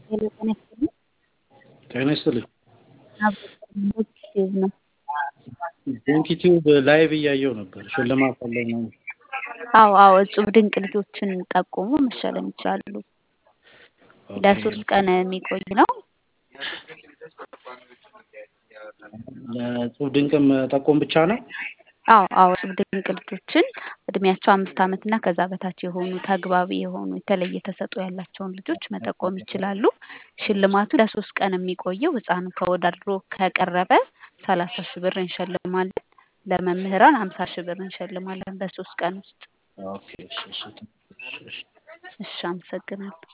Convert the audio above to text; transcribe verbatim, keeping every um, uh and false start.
ሄሎ ጤና ይስጥልኝ። ጤና ይስጥልኝ። አብሮ ዩቲዩብ ነው። ዩቲዩብ ላይቭ እያየሁ ነበር። ሽልማት አለው ነው። አዎ አዎ እጹብ ድንቅ ልጆችን ጠቁሙ መሸለም ይችላሉ። ኦኬ። ለሶስት ቀን የሚቆይ ነው። ለጽሁፍ ድንቅ መጠቆም ብቻ ነው? አዎ አዎ እጹብ ድንቅ ልጆችን እድሜያቸው አምስት ዓመት እና ከዛ በታች የሆኑ ተግባቢ የሆኑ የተለየ ተሰጥኦ ያላቸውን ልጆች መጠቆም ይችላሉ። ሽልማቱ ለሶስት ቀን የሚቆየው ህፃኑ ተወዳድሮ ከቀረበ ሰላሳ ሺህ ብር እንሸልማለን። ለመምህራን ሃምሳ ሺህ ብር እንሸልማለን በሶስት ቀን ውስጥ። ኦኬ እሺ እሺ እሺ። እሺ አመሰግናለሁ።